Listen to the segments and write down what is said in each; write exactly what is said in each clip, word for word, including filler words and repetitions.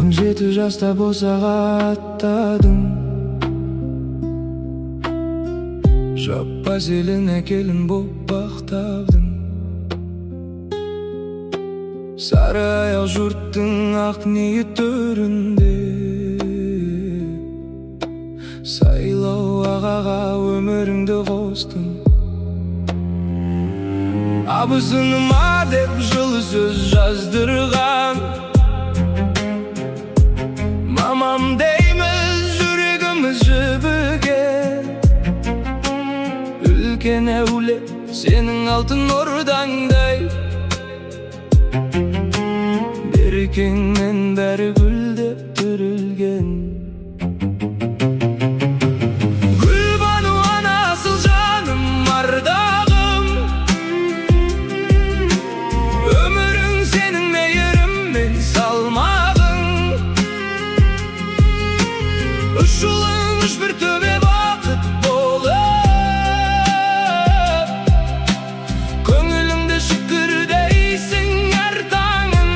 он жеті жаста босаға аттадым, жаппас еліне келін боп бақтавдым. Сары аяқ жұрттың ақ ниет төрінде сайлау ағаға өміріңді қостым. Абысыныма деп жылы сөз жаздырған, мамам дейміз, жүрегіміз жібіген. Үлкен әуле сенің алтын ордаңдай, берекеңмен бәрі гүлдеп түрілген. Гүлбану ана асыл жаным, ардағым, өмірің сенің мейіріммен салмағың. Үш ұлың үш бір төбе бақыт болып, көңіліңді шүкірдейсің әр таңын.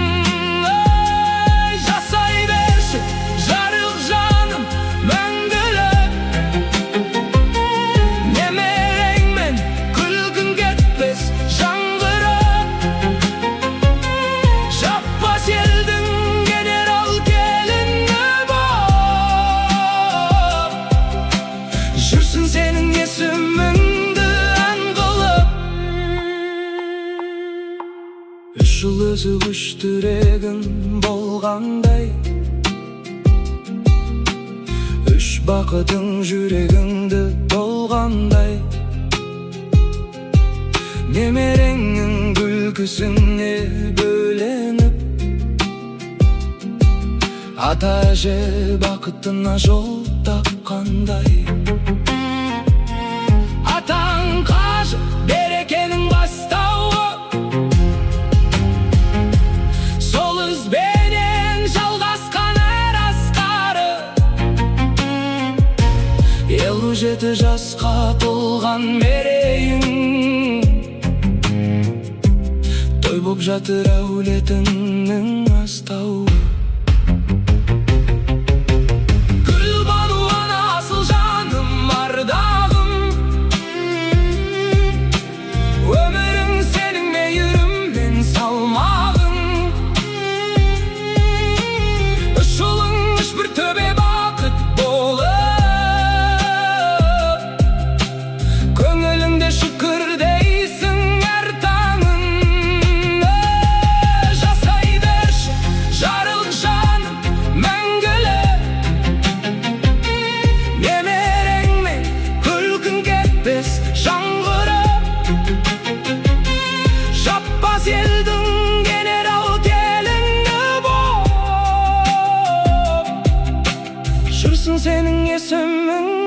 Ай, жасай берші жарық жаным мәңгілік, немереңмен күлкің кетпес жаңғырып. Жаппас елдің генерал келіні боп, жүрсін сенің есіміңді ән қылып. Үш жыл өзі үш түрегін болғандай, үш бақытың жүрегіңді толғандай. Немереңнің күлкісіне бөленіп, ата әже бақытына жол тапқандай. Атаң қажы берекенің бастауы, сол ізбенен жалғасқан әр асқары. Елу жеті жасқа толған мерейің, той боп жатыр әулетіңнің астауы. Гүлбану ана асыл жаным, ардағым, өмірің сенің мейіріммен салмағың. Үш ұлың үш бір төбе бақыт болып, көңіліңде шүкірдейсің әр таңын. Жасай берші жарық жаным мәңгілік, немереңмен күлкің кетпес жаңғырып. Жаппас елдің генерал келіні боп, жүрсін сенің есімің